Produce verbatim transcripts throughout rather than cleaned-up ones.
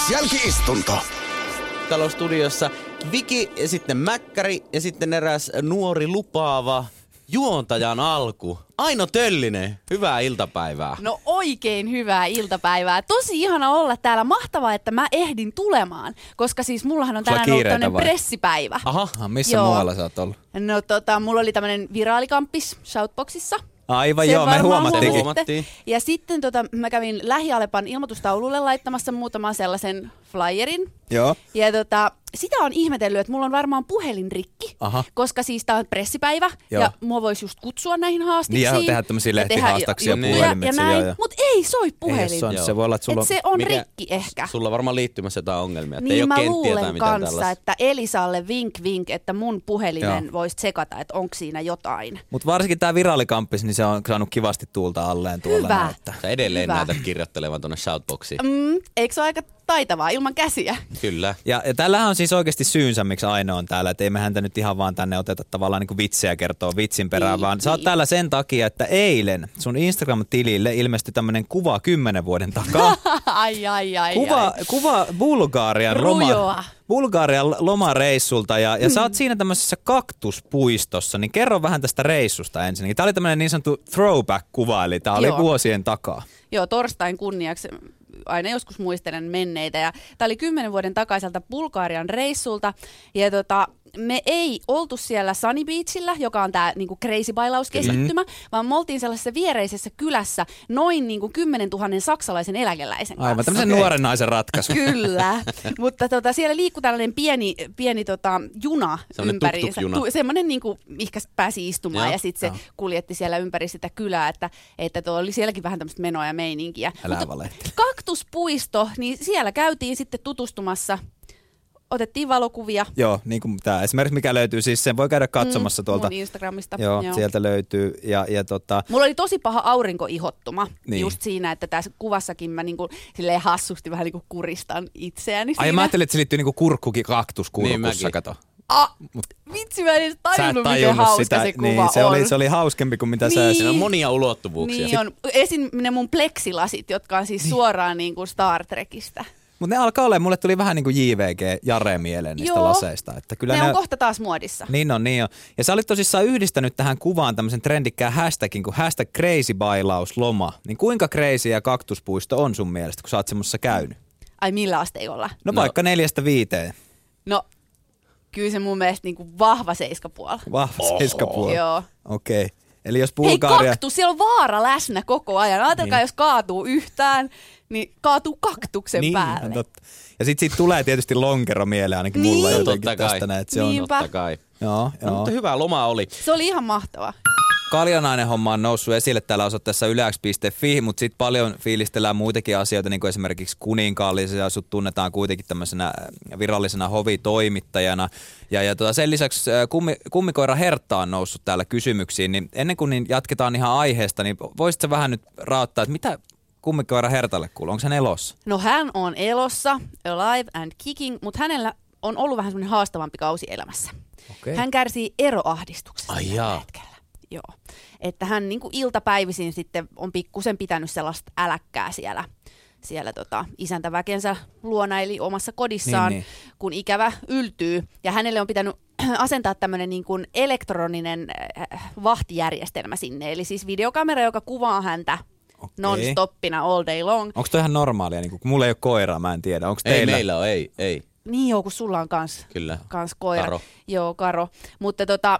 Jälki-istunto. Täällä on studiossa Viki ja sitten Mäkkäri ja sitten eräs nuori lupaava juontajan alku. Aino Töllinen, hyvää iltapäivää. No oikein hyvää iltapäivää. Tosi ihana olla täällä. Mahtavaa, että mä ehdin tulemaan, koska siis mullahan on tänään ollut tämmönen vai? pressipäivä. Aha, missä Joo. muualla sä oot ollut? No tota, mulla oli tämmönen viraalikampis Shoutboxissa. Aivan Sen joo, me varmaan huomattiinkin. Huomattiin. Ja sitten tota, mä kävin Lähialepan ilmoitustaululle laittamassa muutaman sellaisen flyerin. Joo. Ja tota, sitä on ihmetellyt, että mulla on varmaan puhelinrikki, Aha. koska siis tää on pressipäivä Joo. ja mua voisi just kutsua näihin haastiksiin. Niin, ja tehdä tämmöisiä ja tehdä lehtihaastaksia juttuja puhelimitse, ja näin, joo, joo. mut ei soi puhelin. Ei, se, on, Joo. se voi olla, että sulla Et se on Mikä- rikki ehkä. Sulla on varmaan liittymässä jotain ongelmia. Että ei Niin ole mä kenttiä tai luulen mitään kanssa, tällaista. että Elisalle vink vink, että mun puhelimen Joo. voisi tsekata, että onko siinä jotain. Mutta varsinkin tää viraalikampis, niin se on saanut kivasti tuulta alleen tuolla. Hyvä. näin, että- Sä edelleen Hyvä. näytät kirjoittelevan tuonne Shoutboxiin. Mm, eikö se ole aika taitavaa ilman käsiä? Kyllä. Ja, ja tällähän on siis oikeasti syynsä, miksi Aino on täällä. Että ei me häntä nyt ihan vaan tänne oteta tavallaan niin kuin vitsiä kertoa vitsin perään, Niin, vaan sä oot niin. täällä sen takia, että eilen sun Instagram-tilille ilmestyi tämmönen kuva kymmenen vuoden takaa. ai, ai, ai, Kuva, ai. kuva Bulgarian, loma, Rujoa. Bulgarian lomareissulta ja, ja sä oot siinä tämmöisessä kaktuspuistossa, niin kerro vähän tästä reissusta ensin. Tämä oli tämmöinen niin sanottu throwback-kuva, eli tämä oli Joo. vuosien takaa. Joo, torstain kunniaksi aina joskus muistelen menneitä. Ja tämä oli kymmenen vuoden takaiselta Bulgarian reissulta. Ja tota, me ei oltu siellä Sunny Beachillä, joka on tämä niinku crazy bailauskeskittymä, vaan me oltiin sellaisessa viereisessä kylässä noin niinku kymmenen tuhannen saksalaisen eläkeläisen kanssa. Aivan, tämmöisen nuoren naisen ratkaisu. Kyllä, mutta tota, siellä liikkui tällainen pieni, pieni tota, juna Semmoinen ympäriinsä. tuk-tuk-juna. Tu- semmoinen, niinku, mihinkä pääsi istumaan Joo, ja sitten se joo. kuljetti siellä ympäri sitä kylää, että, että tuo oli sielläkin vähän tämmöistä menoa ja meininkiä. Älä Mutta valehtele. kaktuspuisto, niin siellä käytiin sitten tutustumassa, otettiin valokuvia. Joo, niin kuin tämä esimerkiksi mikä löytyy, siis sen voi käydä katsomassa Mm, tuolta. mun Instagramista. Joo, Joo. sieltä löytyy. Ja, ja tota, Mulla oli tosi paha aurinkoihottuma Niin. just siinä, että tässä kuvassakin mä niinku, silleen hassusti vähän niinku kuristan itseäni ai siinä. mä ajattelin, että se liittyy niinku kurkkukin kaktuskurkussa, Niin mäkin. kato. Ah, vitsi, mä en edes Sä et tajunnut, miten tajunnut hauska sitä, se kuva niin, se on. oli, se oli hauskempi kuin mitä sä Niin. Siinä on monia ulottuvuuksia. Niin on. Esim. Ne mun pleksilasit, jotka on siis niin. suoraan niin kuin Star Trekistä. Mutta ne alkaa olla, mulle tuli vähän niin kuin J V G Jare mieleen niistä Joo. laseista. Että kyllä Ne, ne on kohta taas muodissa. Niin on, niin on. Ja sä olit tosissaan yhdistänyt tähän kuvaan tämmöisen trendikkään hashtagin kuin hashtag crazy bailausloma. Niin kuinka crazy ja kaktuspuisto on sun mielestä, kun sä oot semmoisessa käynyt? Ai millä asteikolla? No, no vaikka neljästä viiteen. No, kyllä se mun mielestä niin kuin vahva seiskapuoli. Vahva seiskapuoli. Joo. Okei. Okay. Eli jos Hei, Bulgaria... kaktus, siellä on vaara läsnä koko ajan. Ajatelkaa, Niin. jos kaatuu yhtään, niin kaatuu kaktuksen niin, päälle. totta. Ja sit siitä tulee tietysti lonkero mieleen ainakin Niin. mulla No, jotenkin totta kai. tästä näin, että se on... Niinpä. Totta kai. Joo, No, joo. mutta hyvä loma oli. Se oli ihan mahtava. Kaljanainen homma on noussut esille täällä osoitteessa yleäks piste fi, mutta sitten paljon fiilistellään muitakin asioita, niin kuin esimerkiksi kuninkaallisia, sut tunnetaan kuitenkin tämmöisenä virallisena hovitoimittajana. Ja, ja tota sen lisäksi kummi, kummikoira Hertta on noussut täällä kysymyksiin, niin ennen kuin niin jatketaan ihan aiheesta, niin voisitko vähän nyt raottaa, että mitä kummikoira Hertalle kuuluu? Onko hän elossa? No hän on elossa, alive and kicking, mutta hänellä on ollut vähän semmoinen haastavampi kausi elämässä. Okei. Hän kärsii eroahdistuksesta Ai tällä jaa. hetkellä. Joo. Että hän niin kuin iltapäivisin sitten on pikkusen pitänyt sellaista äläkkää siellä, siellä tota, isäntäväkensä luona, eli omassa kodissaan, Niin, niin, niin. kun ikävä yltyy. Ja hänelle on pitänyt asentaa tämmöinen niin kuin elektroninen äh, vahtijärjestelmä sinne, eli siis videokamera, joka kuvaa häntä Okei. non-stoppina all day long. Onko toi ihan normaalia? Niin kun mulla ei ole koiraa, mä en tiedä. Onko Ei teillä? meillä ole, ei, ei. Niin joo, kun sulla on kans, Kyllä. kans koira. Karo. Joo, Karo. Mutta tota,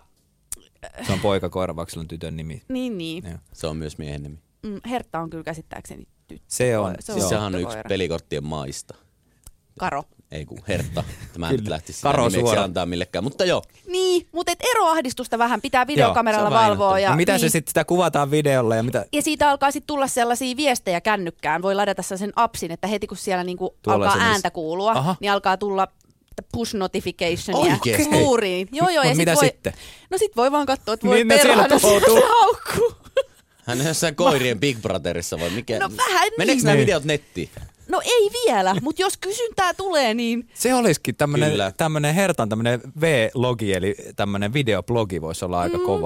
Se on poikakoira, vaikka sillä on tytön nimi. niin niin. Joo. Se on myös miehen nimi. Mm, Hertta on kyllä käsittääkseni tyttö. Se on. Se Joo. Siis sehän on yksi tyttökoira. pelikorttien maista. Karo. Ei kun Hertta. Tämä Kyllä. nyt lähtisi sitä Karo nimeksi suoraan. antaa millekään. Mutta joo. Niin, mutta et eroahdistusta vähän pitää videokameralla Joo, se on valvoa. vähän Ja, No mitä niin, se sitten sitä kuvataan videolla ja mitä? ja siitä alkaa sitten tulla sellaisia viestejä kännykkään. Voi ladata sen appsin, että heti kun siellä niinku Tuolla alkaa se ääntä kuulua, Aha. niin alkaa tulla push notificationia Oikeesti? luuriin. Joo, joo. Mut ja mitä sit voi, sitten? No sit voi vaan katsoa, että voi Niin, no siellä perhana, tuhoutuu. se haukkuu. Hän on jossain koirien Big Brotherissa vai mikä? No vähän niin. Meneekö nämä Niin. videot nettiin? No ei vielä, mutta jos kysyntää tulee, niin Se olisikin tämmönen, Kyllä. tämmönen Hertan tämmönen V-logi, eli tämmönen videoblogi voisi olla aika Mm. kova.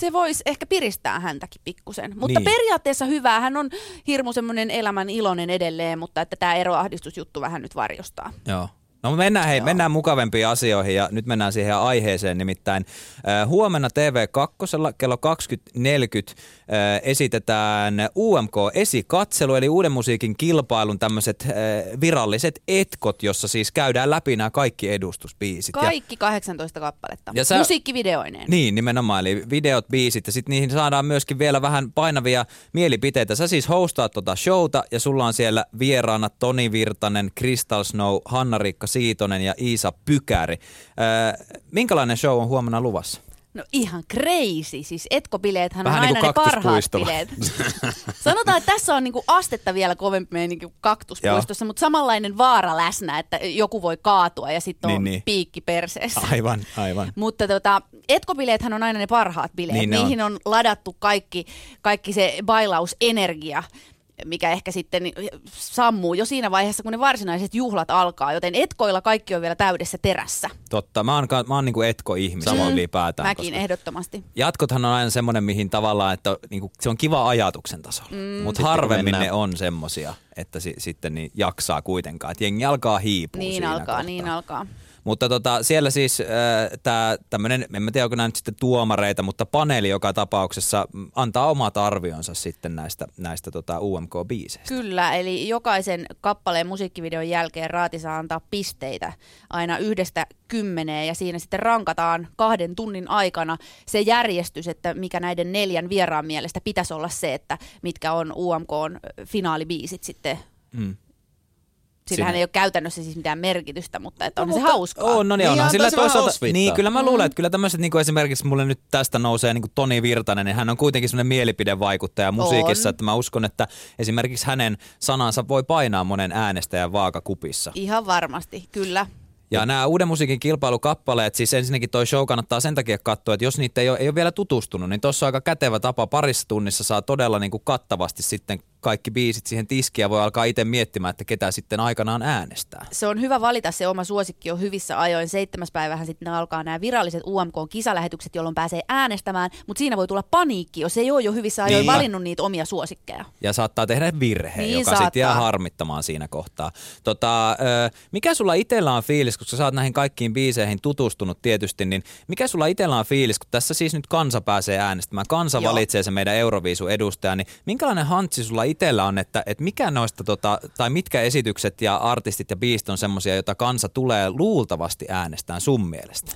se voisi ehkä piristää häntäkin pikkusen. Mutta Niin. periaatteessa hyvä. Hän on hirmu semmoinen elämän iloinen edelleen, mutta että tämä eroahdistusjuttu vähän nyt varjostaa. Joo. No mennään, hei, mennään mukavempiin asioihin ja nyt mennään siihen aiheeseen, nimittäin äh, huomenna T V kaksi kello kaksikymmentä neljäkymmentä äh, esitetään U M K-esikatselu, eli uuden musiikin kilpailun tämmöiset äh, viralliset etkot, jossa siis käydään läpi nämä kaikki edustusbiisit. Kaikki kahdeksantoista kappaletta. Ja sä- Musiikkivideoineen. Niin, nimenomaan, eli videot, biisit ja sitten niihin saadaan myöskin vielä vähän painavia mielipiteitä. Sä siis hostaat tota showta ja sulla on siellä vieraana Toni Virtanen, Crystal Snow, Hanna-Riikka Siitonen ja Iisa Pykäri. Öö, minkälainen show on huomenna luvassa? No ihan crazy. Siis etkobileethän on Vähän aina niin kuin ne parhaat kaktuspuistolla. bileet. Sanotaan, että tässä on niinku astetta vielä kovempi meininki kuin kaktuspuistossa, mutta samanlainen vaara läsnä, että joku voi kaatua ja sitten on Niin, niin. piikki perseessä. Aivan, aivan. Mutta tota, etkobileethän on aina ne parhaat bileet. Niin ne on. Niihin on ladattu kaikki, kaikki se bailausenergia, mikä ehkä sitten sammuu jo siinä vaiheessa, kun ne varsinaiset juhlat alkaa. Joten etkoilla kaikki on vielä täydessä terässä. Totta, mä oon, ka- mä oon niinku etko-ihminen Samoin. ylipäätään. Mäkin koska ehdottomasti. jatkothan on aina semmoinen, mihin tavallaan, että niinku, se on kiva ajatuksen tasolla, mm, mutta Sitten harvemmin mennään. ne on semmosia, että si- sitten niin jaksaa kuitenkaan. Että jengi alkaa hiipua Niin siinä alkaa, kohtaa. niin alkaa. Mutta tota, siellä siis äh, tämä tämmöinen, en mä tiedä onko nämä nyt sitten tuomareita, mutta paneeli joka tapauksessa mm, antaa omat arvionsa sitten näistä, näistä tota U M K-biiseistä. Kyllä, eli jokaisen kappaleen musiikkivideon jälkeen Raati saa antaa pisteitä aina yhdestä kymmeneen ja siinä sitten rankataan kahden tunnin aikana se järjestys, että mikä näiden neljän vieraan mielestä pitäisi olla se, että mitkä on U M K:n finaalibiisit sitten. Mm. Sillähän Siinä- ei ole käytännössä siis mitään merkitystä, mutta että on No, se mutta- hauskaa. On, no niin, Niin, onhan antaa sillä se vähän toisaalta, osviittaa. niin kyllä mä Mm. luulen, että kyllä tämmöiset niin kuin esimerkiksi mulle nyt tästä nousee niin kuin Toni Virtanen, niin hän on kuitenkin semmoinen mielipidevaikuttaja musiikissa, On. että mä uskon, että esimerkiksi hänen sanansa voi painaa monen äänestäjän vaakakupissa. Ihan varmasti, kyllä. Ja nämä uuden musiikin kilpailukappaleet, siis ensinnäkin toi show kannattaa sen takia katsoa, että jos niitä ei ole, ei ole vielä tutustunut, niin tuossa on aika kätevä tapa. Parissa tunnissa saa todella niin kuin kattavasti sitten kaikki biisit siihen tiskiin ja voi alkaa itse miettimään, että ketä sitten aikanaan äänestää. Se on hyvä valita se oma suosikki jo hyvissä ajoin. Seitsemäs päivähän sitten alkaa nämä viralliset U M K-kisalähetykset, jolloin pääsee äänestämään, mutta siinä voi tulla paniikki, jos ei ole jo hyvissä ajoin Niin. valinnut niitä omia suosikkeja. Ja saattaa tehdä virheen, Niin joka saattaa. sitten jää harmittamaan siinä kohtaa. Tota, ö, mikä sulla itsellä on fiilis, koska sä oot näihin kaikkiin biiseihin tutustunut tietysti, niin mikä sulla itsellä on fiilis, kun tässä siis nyt kansa pääsee äänestämään, kansa Joo. valitsee se meidän Euroviisu-edustaja, niin minkälainen hantsi sulla itsellä on, että, että mikä noista, tota, tai mitkä esitykset ja artistit ja biisit on semmoisia, joita kansa tulee luultavasti äänestään sun mielestä?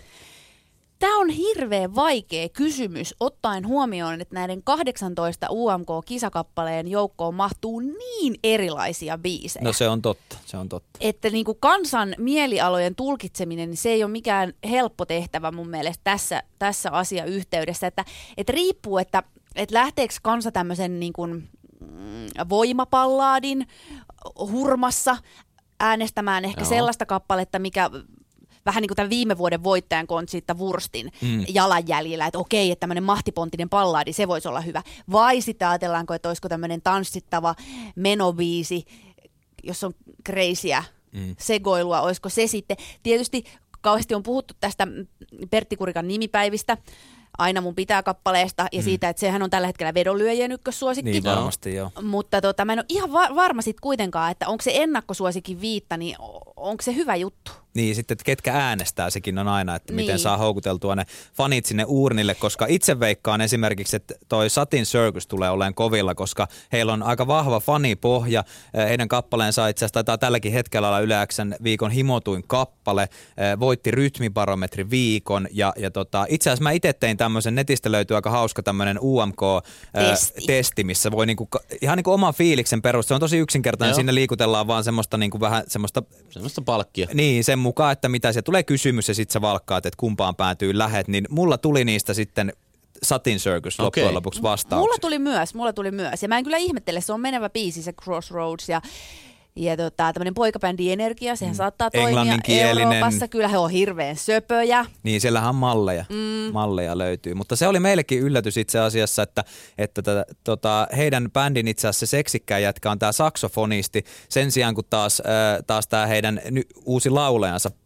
Tämä on hirveän vaikea kysymys, ottaen huomioon, että näiden kahdeksantoista U M K-kisakappaleen joukkoon mahtuu niin erilaisia biisejä. No se on totta, se on totta. Että niin kuin kansan mielialojen tulkitseminen, niin se ei ole mikään helppo tehtävä mun mielestä tässä, tässä asiayhteydessä. Että, että riippuu, että, että lähteekö kansa tämmöisen niin kuin, mm, voimapallaadin hurmassa äänestämään ehkä Joo. sellaista kappaletta, mikä vähän niin kuin tämän viime vuoden voittajan Conchita Wurstin mm. jalanjäljellä, että okei, että tämmöinen mahtipontinen pallaadi, se voisi olla hyvä. Vai sitten ajatellaanko, että olisiko tämmöinen tanssittava menobiisi, jos on crazyä mm. segoilua, olisiko se sitten. Tietysti kauheasti on puhuttu tästä Pertti Kurikan nimipäivistä, Aina mun pitää kappaleesta ja mm. siitä, että sehän on tällä hetkellä vedonlyöjien ykkössuosikki. Niin varmasti joo. Mutta tota, mä en ole ihan va- varma sit kuitenkaan, että onko se ennakkosuosikin viitta, niin onko se hyvä juttu? Niin, sitten että ketkä äänestää, sekin on aina, että miten Niin. saa houkuteltua ne fanit sinne uurnille, koska itse veikkaan esimerkiksi, että toi Satin Circus tulee olemaan kovilla, koska heillä on aika vahva fanipohja. Heidän kappaleensa itse asiassa taitaa tälläkin hetkellä olla Yle X:n viikon himotuin kappale, voitti rytmibarometri viikon ja, ja tota, itse asiassa mä itse tein tämmöisen, netistä löytyy aika hauska tämmöinen U M K-testi, missä voi niinku, ihan niinku oman fiiliksen perusteella, se on tosi yksinkertainen, Joo. sinne liikutellaan vaan semmoista niinku vähän semmoista Semmoista palkkia. niin, sen mukaan, että mitä siellä tulee kysymys ja sitten sä valkkaat, että kumpaan päätyy lähet, niin mulla tuli niistä sitten Satin Circus loppujen Okei. lopuksi vastauksia. Mulla tuli myös, mulla tuli myös. Ja mä en kyllä ihmettele, se on menevä biisi, se Crossroads ja Ja tota, tämmöinen poikabändi Energia, sehän mm. saattaa toimia Englanninkielinen. Euroopassa. Kyllä he on hirveän söpöjä. Niin, siellähän on malleja, mm. malleja löytyy. Mutta se oli meillekin yllätys itse asiassa, että, että tätä, tota, heidän bändin itse asiassa se seksikkään jätkä on tämä saksofonisti. Sen sijaan kun taas, äh, taas tämä heidän ny, uusi laulajansa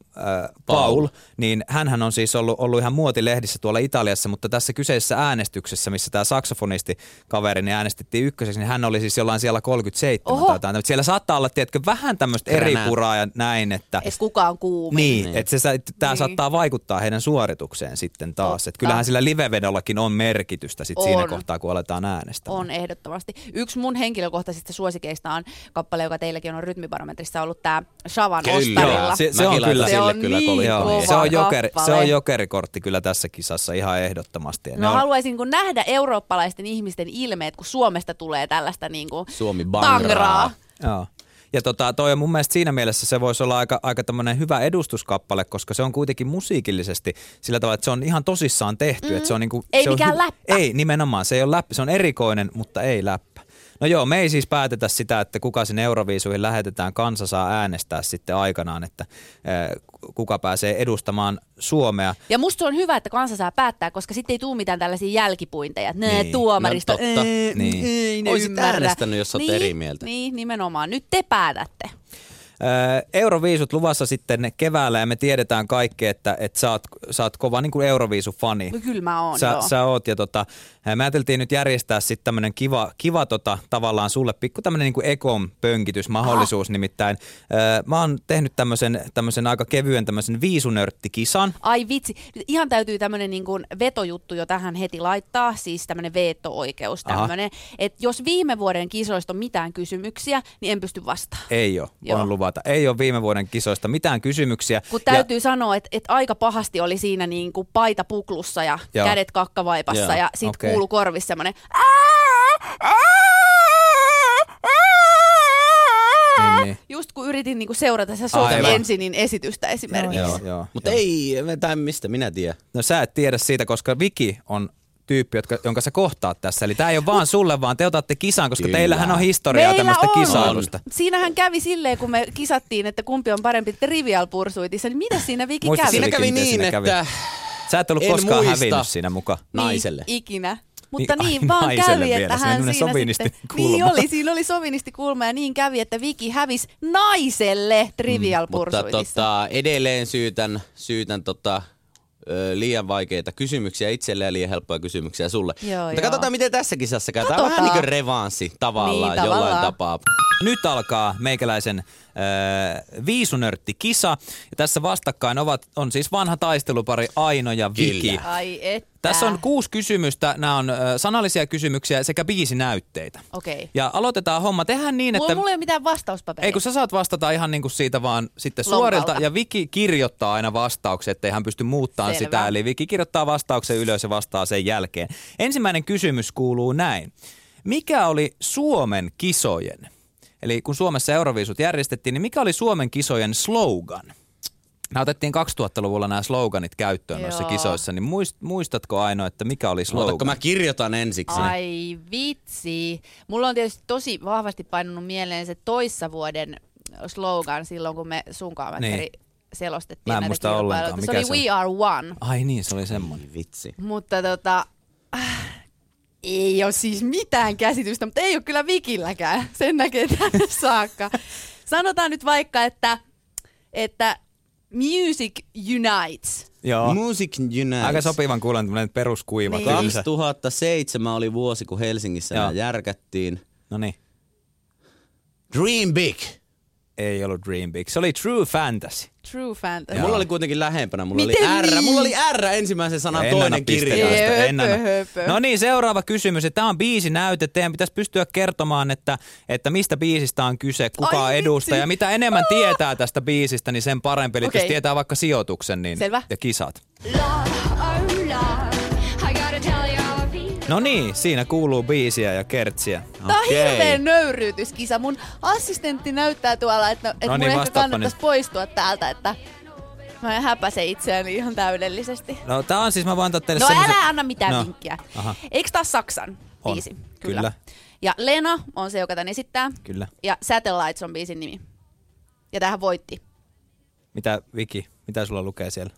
äh, Paul, niin hänhän on siis ollut, ollut ihan muotilehdissä tuolla Italiassa, mutta tässä kyseisessä äänestyksessä, missä tämä saksofonisti kaveri niin äänestettiin ykköseksi, niin hän oli siis jollain siellä kolmekymmentäseitsemän. Tai jotain. Siellä saattaa olla, tiedätkö, vähän tämmöistä eri puraa ja näin, että... Et kuka on kuumin. Niin, niin. että tämä niin. saattaa vaikuttaa heidän suoritukseen sitten taas. Että kyllähän sillä livevedollakin on merkitystä sit siinä kohtaa, kun aletaan äänestämään. On ehdottomasti. Yksi mun henkilökohtaisista suosikeista on kappale, joka teilläkin on Rytmibarometrissa ollut tämä Shavan Ostarilla. Se, se on kyllä, se on kyllä niin kova se on, jokeri, se on jokerikortti kyllä tässä kisassa ihan ehdottomasti. No on... haluaisin kun nähdä eurooppalaisten ihmisten ilmeet, kun Suomesta tulee tällaista niinku Suomi bangraa. Joo. Ja tota, toi on mun mielestä siinä mielessä se voisi olla aika, aika tämmöinen hyvä edustuskappale, koska se on kuitenkin musiikillisesti sillä tavalla, että se on ihan tosissaan tehty. Mm. Että se on niinku, ei se mikään on hy- läppä. Ei, nimenomaan. Se ei ole läppä. Se on erikoinen, mutta ei läppä. No joo, me ei siis päätetä sitä, että kuka sinne Euroviisuihin lähetetään. Kansa saa äänestää sitten aikanaan, että äh, kuka pääsee edustamaan Suomea. Ja musta on hyvä, että kansa saa päättää, koska sitten ei tule mitään tällaisia jälkipuinteja. Nää niin. tuomarista. No, totta. Ee, niin. ei ne Oisit ymmärrä. äänestänyt, jos olet niin, eri mieltä. Niin, nimenomaan. Nyt te päätätte. Euroviisut luvassa sitten keväällä ja me tiedetään kaikki, että, että sä, oot, sä oot kova niin kuin Euroviisu-fani. No kyllä mä oon, sä, joo. Sä oot ja tota, me ajateltiin nyt järjestää sitten tämmönen kiva, kiva tota, tavallaan sulle pikku tämmönen niin kuin ekon pönkitysmahdollisuus. Aha. Nimittäin äh, mä oon tehnyt tämmöisen, tämmöisen aika kevyen tämmöisen viisunörttikisan. Ai vitsi, nyt ihan täytyy tämmönen niin kuin vetojuttu jo tähän heti laittaa, siis tämmönen veto-oikeus tämmönen. Että jos viime vuoden kisoista on mitään kysymyksiä, niin en pysty vastaamaan. Ei ole, voin luvata. Ei ole viime vuoden kisoista mitään kysymyksiä. Kun täytyy ja... sanoa, että, että aika pahasti oli siinä niin kuin paita puklussa ja Joo. kädet kakkavaipassa Joo. ja sit okay. kuului korvissa semmoinen niin, niin. just kun yritin niin kuin seurata se Sofi Ensinin esitystä esimerkiksi. Joo, joo, Mutta ei, tai mistä minä tiedän. No sä et tiedä siitä, koska Viki on tyyppi, jotka, jonka sä kohtaat tässä. Eli tää ei ole vaan sulle, vaan te otatte kisaan, koska Kyllä. teillähän on historiaa tämmöistä kisailusta. Siinähän kävi silleen, kun me kisattiin, että kumpi on parempi Trivial Pursuitissa, niin mitä siinä Viki Muistat, kävi? Siinä kävi niin, siinä että kävi. Sä et ollut koskaan muista. hävinnyt siinä mukaan. Naiselle. Niin, ikinä. Mutta niin, niin vaan kävi, vielä. että hän siinä sitten... Niin oli, siinä oli sovinistikulma ja niin kävi, että Viki hävisi naiselle Trivial mm, Pursuitissa. Mutta tota, edelleen syytän, syytän tota, ö, liian vaikeita kysymyksiä itselle ja liian helppoja kysymyksiä sulle. Joo, Mutta joo. katsotaan, miten tässä kisassa käy. Tämä on vähän niin kuin revanssi tavallaan, niin, tavallaan. jollain tapaa. Nyt alkaa meikäläisen äh, viisunörttikisa. Ja tässä vastakkain ovat, on siis vanha taistelupari Aino ja Viki. Kyllä. Ai että. Tässä on kuusi kysymystä. Nämä on äh, sanallisia kysymyksiä sekä biisinäytteitä. Okei. Ja aloitetaan homma. Tehdään niin, että... Mulla ei ole mitään vastauspaperia. Ei, kun sä saat vastata ihan niin kuin siitä vaan sitten Lonkalta. suorilta. Ja Viki kirjoittaa aina vastauksen, ettei hän pysty muuttamaan Selvä. sitä. Eli Viki kirjoittaa vastauksen ylös ja vastaa sen jälkeen. Ensimmäinen kysymys kuuluu näin. Mikä oli Suomen kisojen, eli kun Suomessa Euroviisut järjestettiin, niin mikä oli Suomen kisojen slogan? Nämä otettiin kaksituhattaluvulla nämä sloganit käyttöön Joo. noissa kisoissa, niin muist, muistatko Aino, että mikä oli slogan? Otatko mä kirjoitan ensiksi? Ai vitsi. Mulla on tietysti tosi vahvasti painunut mieleen se toissa vuoden slogan silloin, kun me sunkaan niin. selostettiin mä en näitä muista ollenkaan. Se oli se We Are One. Ai niin, se oli semmoinen. Ai, vitsi. Mutta tota... Äh, ei ole siis mitään käsitystä, mutta ei ole kyllä Vikilläkään. Sen näkee tänne saakka. Sanotaan nyt vaikka, että, että Music Unites. Joo. Music Unites. Aika sopivan kuulen tämmöinen peruskuiva. Niin. kaksituhattaseitsemän oli vuosi, kun Helsingissä nämä järkättiin. No niin. Dream Big. Ei ollut Dream Big. Se oli True Fantasy. True Fantasy. Ja mulla oli kuitenkin lähempänä. Mulla Miten oli R. niin? Mulla oli R ensimmäisen sanan En toinen anna kirja. pisteitä. Höpö, En anna. höpö. No niin, seuraava kysymys. Tämä on biisinäyte. Teidän pitäisi pystyä kertomaan, että, että mistä biisistä on kyse, kuka Ai edustaa. vitsi. Ja mitä enemmän tietää tästä biisistä, niin sen parempi. Eli Okei. jos tietää vaikka sijoituksen niin, Selvä. ja kisat. No niin, siinä kuuluu biisiä ja kertsiä. Tää on Okei. hirveä nöyryytyskisa. Mun assistentti näyttää tuolla, että, että No mun niin, ehkä vastaappa kannattaisi nyt. poistua täältä, että mä en häpäse itseäni ihan täydellisesti. No tää on siis, mä voin antaa teille No semmosen... älä anna mitään No, vinkkiä. aha. Eikö taas Saksan On, biisi? kyllä. Ja Lena on se, joka tän esittää. Kyllä. Ja Satellites on biisin nimi. Ja tähän voitti. Mitä, Viki, mitä sulla lukee siellä?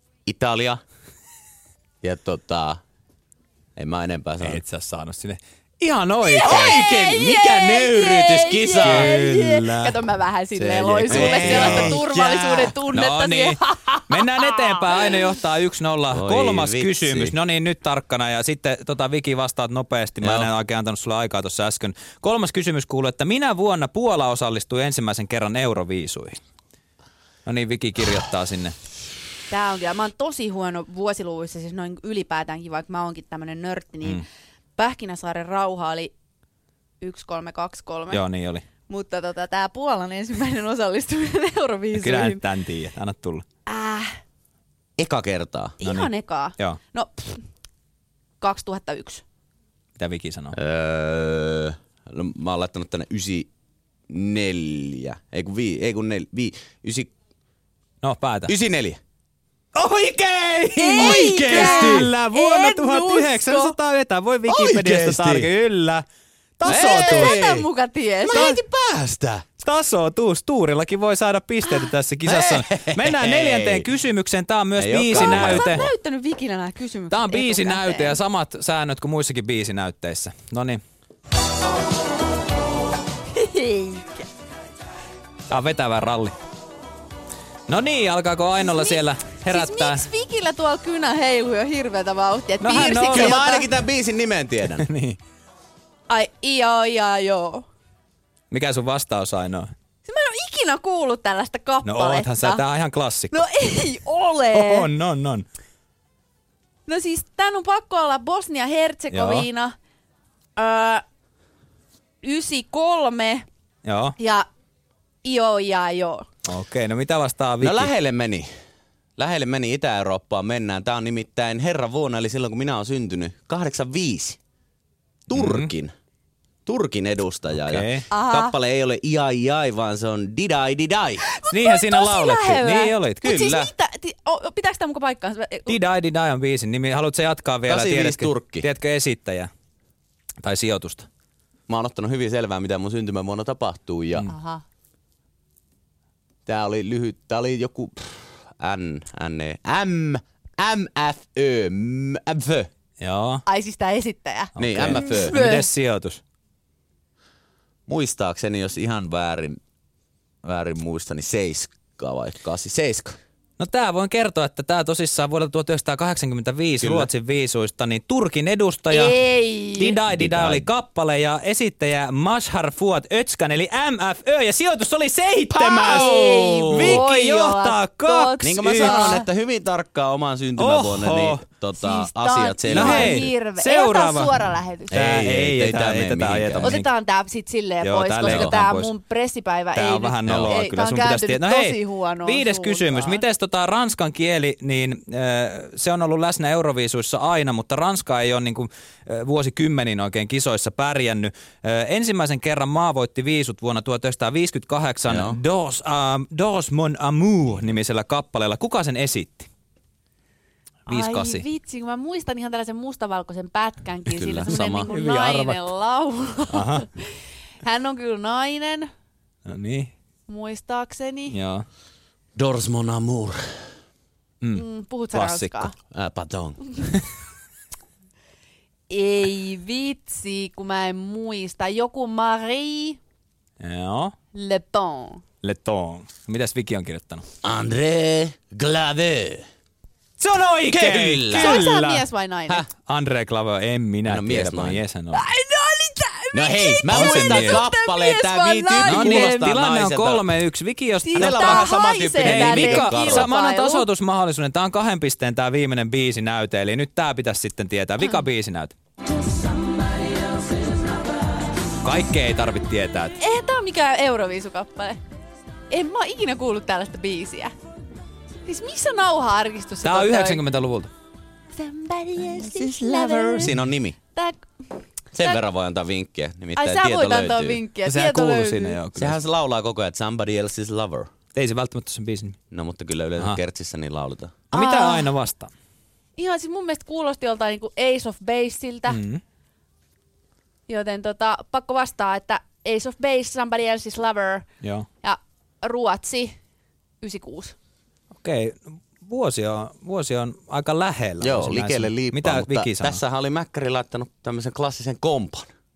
Italia. Ja tota... En mä enempää sano. Et sä saanut sinne. Ihan oikein. Oikein! Mikä nöyrytyskisa! Kyllä. Kato, mä vähän Se silleen loin sulle ei sellaista oo. turvallisuuden tunnetta. No niin. Mennään eteenpäin. Aino johtaa yksi nolla. Oi Kolmas vitsi. kysymys. No niin, nyt tarkkana. Ja sitten tota, Viki vastaat nopeasti. Mä Joo. en oikein antanut sulle aikaa tuossa äsken. Kolmas kysymys kuuluu, että minä vuonna Puola osallistui ensimmäisen kerran Euroviisuihin? No niin, Viki kirjoittaa sinne. Tää on kyllä, mä oon tosi huono vuosiluvuissa, siis noin ylipäätäänkin, vaikka mä oonkin tämmönen nörtti, niin Mm. Pähkinäsaaren rauha oli yksi kolme kaksi kolme. Joo, niin oli. Mutta tota, tää Puolan ensimmäinen osallistuminen Euroviisuihin. Kyllä nyt tän tiedät. Anna tulla. Äh, Eka kertaa. ihan niin. ekaa. Joo. No, pff, kaksituhattayksi. Mitä Viki sanoo? Öö, no, mä oon laittanut tänne yhdeksänkymmentäneljä. Ei kun vii, ei kun nel, vii, ysi, No, päätä. yhdeksänkymmentäneljä. Oikein! Eikä! Kyllä, vuonna En tuhatyhdeksänsataa vetää. Voi Wikipediasta Oikeesti? tarkemmin. Kyllä. Ei. Tasoitus. Tätä muka ties. Mä heitin päästä. Tasoitus. Tuurillakin voi saada pisteitä tässä kisassa. Mennään neljänteen kysymykseen. Tämä on myös Ei olekaan. biisinäyte. Sä oot näyttänyt Vikinä nämä kysymykset. Tämä on biisinäyte etukäteen. ja samat säännöt kuin muissakin biisinäytteissä. Noniin. Eikä. Tämä on vetävä ralli. No niin, alkaako Ainolla Siis siellä Siis herättää? miksi Vikillä tuolla kynä heiluu jo hirveätä vauhtia? No hän Piirsikö on- Kyllä mä jotain? ainakin tämän biisin nimen tiedän. niin. Ai, joo, joo, joo. Mikä sun vastaus Ainoa? Siis mä en ole ikinä kuullut tällaista No kappaletta. oothan sä, tää on ihan klassikko. No ei ole. On, on, on. No siis tän on pakko olla Bosnia-Herzegovina. Öö, yhdeksänkymmentäkolme Joo, ja joo ja joo. okei. No mitä vastaa Viki? No lähelle meni. Lähelle meni Itä-Eurooppaan mennään. Tää on nimittäin herran vuonna, eli silloin kun minä olen syntynyt, kahdeksankymmentäviisi. Turkin. Turkin edustaja. Okei. Ja Aha. kappale ei ole iai iai, vaan se on didai didai. Niinhän siinä Tosi laulettiin. lähellä. Niin olit, Mut kyllä. siis mitä, ti, o, pitääkö tämä muka paikkaansa? Didai Didai on biisin nimi. Haluatko jatkaa vielä? kahdeksankymmentäviisi Tiedätkö, Turkki. tiedätkö esittäjä tai sijoitusta? Mä oon ottanut hyvin selvää, mitä mun syntymävuonna tapahtuu. Ja Aha. tää oli lyhyt, tää oli joku pff, N, N, E, M, M, F, Ö, M, F, Ö. Joo. Ai siis tää esittäjä. Niin, Okei. M, F, Ö. No, mites sijoitus? Muistaakseni, jos ihan väärin, väärin muista, niin seiska vai kasi, seiska. No tää voin kertoa, että tää tosissaan vuodelta tuhatyhdeksänsataakahdeksankymmentäviisi Kyllä. Ruotsin viisuista, niin Turkin edustaja Ei. Didai Didai Didai. oli kappale ja esittäjä Mazhar Fuat Özcan eli M F Ö ja sijoitus oli seitsemäs. Ei Viki voi johtaa olla kaksi. Niin kuin mä Yksi. sanoin, että hyvin tarkkaan oman syntymävuonna, Oho. niin tota, Siis tää on asiat ihan No selvää. hei, hirveä. seuraava. Ei ota suora lähetys. Tää Ei, ei, ei, ei, ei tätä, tää ei mene tätä ajeta. mihinkään. Otetaan tää sit silleen Joo, pois, tää koska leikataan tää pois. mun pressipäivä Tää ei on vähän nyt, noloa ei, kyllä. tää Sun on pitäisi kääntynyt tietää. No tosi hei, huonoon viides suuntaan. kysymys. Mites tota ranskan kieli, niin äh, se on ollut läsnä Euroviisuissa aina, mutta Ranska ei ole niin kuin, äh, vuosikymmenin oikein kisoissa pärjännyt. Äh, ensimmäisen kerran maa voitti viisut vuonna tuhatyhdeksänsataaviisikymmentäkahdeksan Joo. Dos, uh, Dos Mon Amour nimisellä kappaleella. Kuka sen esitti? viisikymmentäkahdeksan. Ai vitsi, kun mä muistan ihan tällaisen mustavalkoisen pätkänkin. Kyllä, Siinä sama. semmonen Hyvin niinku nainen arvattu. laulaa. Aha. Hän on kyllä nainen, No niin, muistaakseni. joo. Dors mon amour. Mm, puhut sä Klassikko. ranskaa? Äh, pardon. Ei vitsi, kun mä en muista. Joku Marie Joo. Le Pen. Le Ton. Mitäs Viki on kirjoittanut? André Glave. Se on oikein! Kyllä. Se on sä mies vai nainen? Häh? Andre Clave, en minä No, tiedä, mies, vaan nainen. mies hän on. Ai no oli tää. No hei, mä On se muistan mies. kappaleen. Tää Mies vai vii tyyppi nainen? No niin, kuulostaa tilanne on naiselta. kolme yksi. Viki, jos... Siis Hänellä on tää vähän samantyyppinen haisee nimi tää kuin kilpailu. Karla. Vika, mä annan tasoitusmahdollisuuden. Tää on kahden pisteen tää viimeinen biisinäyte, eli nyt tää pitäisi sitten tietää. Vika biisinäyte. Kaikkea ei tarvitse tietää. Eihän tää ole mikään Euroviisukappale. En mä oo ikinä kuullut tällaista biisiä. Siis missä nauha-arkistossa? Tää on toi- yhdeksänkymmentäluvulta. Somebody else's lover. Siinä on nimi. Tää... Sen Tää- verran voi antaa vinkkiä, Ai nimittäin sä tieto voit antaa löytyy. vinkkiä. Sehän Tieto kuuluu löytyy. sinne joo. kyllä. Sehän se laulaa koko ajan, että somebody else's lover. Ei se välttämättä sen biisin nimi. No mutta kyllä yleensä Aha. kertsissä niin lauletaan. No, mitä Aa. aina vastaa? Ihan siis mun mielestä kuulosti joltain niinku Ace of Baseiltä. Mm. Joten tota, pakko vastaa, että Ace of Base, Somebody Else's Lover Joo. ja Ruotsi yhdeksänkymmentäkuusi. Okei, vuosi on, vuosi on aika lähellä. Joo, olisin likelle näissä. liippaa, Mitä mutta Viki sanoo? tässähän oli Mäkkäri laittanut tämmöisen klassisen kompan.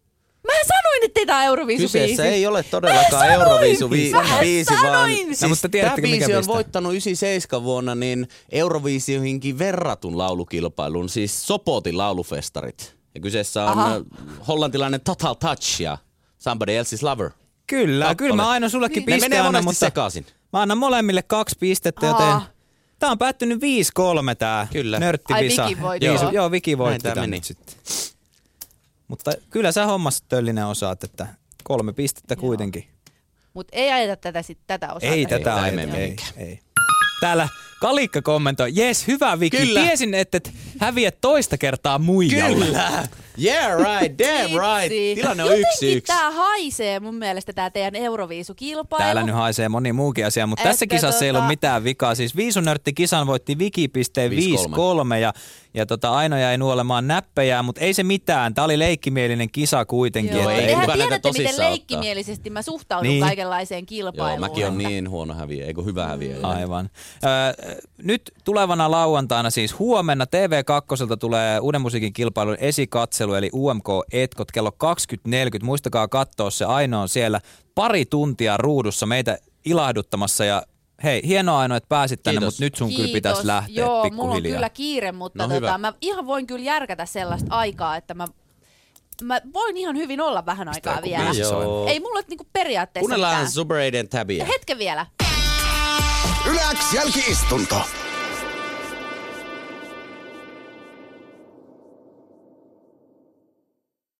Tämä Euroviisu-biisi. Kyseessä ei ole todellakaan Euroviisu-biisi, vaan siis no, mutta tämä biisi biisi on pistää? voittanut yhdeksänkymmentäseitsemän vuonna niin Euroviisioihinkin verratun laulukilpailun, siis Sopotin laulufestarit. Ja kyseessä on Aha. hollantilainen Total Touch ja Somebody Else's Lover. Kyllä, Kappale. kyllä mä aina sullekin Ne piste menee annan, monesti mutta sekaisin. mä annan molemmille kaksi pistettä, joten Aa. tää on päättynyt viisi kolme tää Kyllä. nörttivisa. Ai, Viki voitti. Viisi- Joo. Joo, Viki voitti Näin tää tän meni. nyt sitten. Mutta kyllä sä hommas Töllinen osaat, että kolme pistettä Joo. kuitenkin. Mutta ei ajeta tätä, sit, tätä osaa. Ei tästä. tätä tää ei ajeta, mene ei, mihinkään. ei. Täällä Kalikka kommentoi, jes, hyvä Viki, Kyllä. tiesin, että et häviät toista kertaa muijalle. Kyllä! Yeah right, damn right. Vitsi. Tilanne on Jotenkin yksi yksi. tää haisee mun mielestä tää teidän Euroviisukilpailu. Täällä nyt haisee moni muukin asia, mutta tässä Että kisassa ei tota- ollut mitään vikaa. Siis Viisunörtti-kisan voitti Viki.viisi viisi kolme. kolme ja, ja tota Aino jäi nuolemaan näppejä, mutta ei se mitään. Tää oli leikkimielinen kisa kuitenkin. Joo, ei ei, kukaan Tehän näitä tiedätte, miten tosissaan leikkimielisesti mä suhtaudun Niin. kaikenlaiseen Joo, kilpailuun. mäkin on että- niin huono häviä, eikö hyvä häviä. Aivan. Öö, nyt tulevana lauantaina, siis huomenna T V kaksi tulee uuden musiikin kilpailun esikatselu, eli U M K-etkot kello kaksikymmentä neljäkymmentä. Muistakaa katsoa se, Aino on siellä pari tuntia ruudussa meitä ilahduttamassa ja hei, hienoa Aino, että pääsit tänne, Kiitos. mutta nyt sun Kiitos. kyllä pitäisi lähteä Joo, mulla on pikkuhiljaa. kyllä kiire, mutta No tota, hyvä. mä ihan voin kyllä järkätä sellaista aikaa, että mä, mä voin ihan hyvin olla vähän aikaa joku vielä. biisi Joo. Ei mulla niinku periaatteessa Kuunnellaan mitään. Super eight Tabia. Hetken vielä. Yle X jälki-istunto.